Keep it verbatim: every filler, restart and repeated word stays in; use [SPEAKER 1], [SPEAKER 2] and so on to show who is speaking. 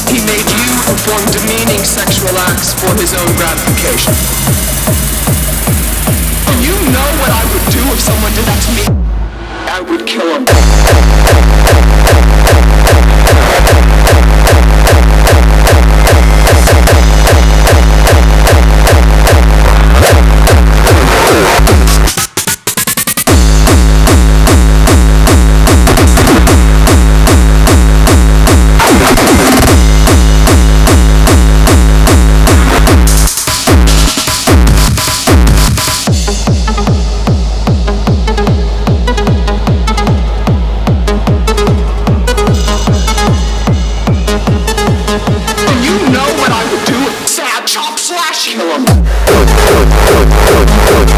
[SPEAKER 1] He made you perform demeaning sexual acts for his own gratification. And you know what I would do if someone did that to me? I would kill him. Chop slash kill him.